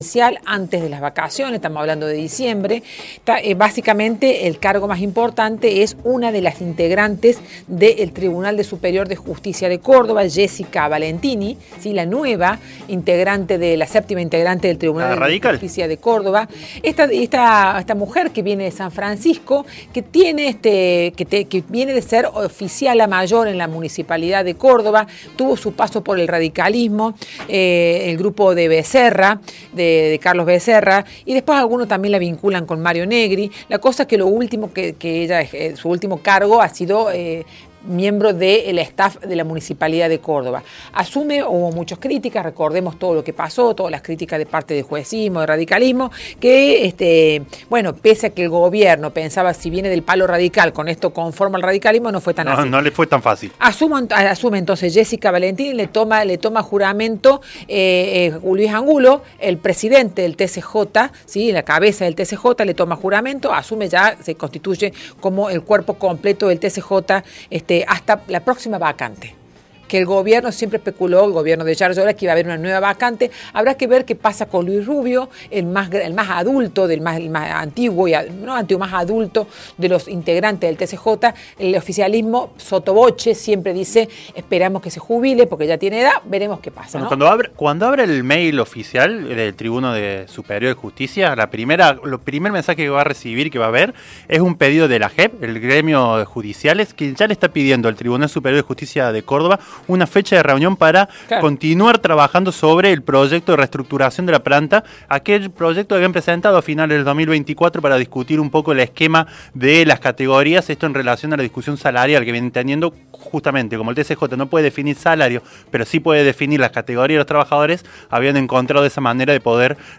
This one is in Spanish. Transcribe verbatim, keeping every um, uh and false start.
antes de las vacaciones, estamos hablando de diciembre. Está, eh, básicamente el cargo más importante es una de las integrantes del Tribunal de Superior de Justicia de Córdoba, Jessica Valentini, ¿sí? La nueva integrante de la séptima integrante del Tribunal de Justicia de Córdoba. Esta, esta, esta mujer que viene de San Francisco, que tiene este, que, te, que viene de ser oficiala mayor en la municipalidad de Córdoba, tuvo su paso por el radicalismo, eh, el grupo de Becerra, de de Carlos Becerra, y después algunos también la vinculan con Mario Negri. La cosa es que lo último que, que ella, eh, su último cargo ha sido eh, miembro del staff de la Municipalidad de Córdoba. Asume, hubo muchas críticas, recordemos todo lo que pasó, todas las críticas de parte del juecismo, de radicalismo, que, este, bueno, pese a que el gobierno pensaba si viene del palo radical, con esto conforma al radicalismo, no fue tan no, así. No le fue tan fácil. Asume, asume entonces Jessica Valentini, le toma, le toma juramento eh, eh, Luis Angulo, el presidente del T C J, ¿sí? La cabeza del T C J le toma juramento, asume ya, se constituye como el cuerpo completo del T C J, este, hasta la próxima vacante. Que el gobierno siempre especuló, el gobierno de Yarlora, que iba a haber una nueva vacante. Habrá que ver qué pasa con Luis Rubio, el más, el más adulto, del más, el más antiguo, y, no antiguo, más adulto de los integrantes del T C J. El oficialismo sotoboche siempre dice, esperamos que se jubile porque ya tiene edad, veremos qué pasa. Bueno, ¿no? Cuando abre, cuando abre el mail oficial del Tribuno de Superior de Justicia, la primera, lo primer mensaje que va a recibir, que va a ver, es un pedido de la J E P, el gremio de judiciales, que ya le está pidiendo al Tribunal Superior de Justicia de Córdoba una fecha de reunión para claro. continuar trabajando sobre el proyecto de reestructuración de la planta, aquel proyecto que habían presentado a finales del dos mil veinticuatro para discutir un poco el esquema de las categorías, esto en relación a la discusión salarial que vienen teniendo justamente, como el T C J no puede definir salario, pero sí puede definir las categorías de los trabajadores, habían encontrado esa manera de poder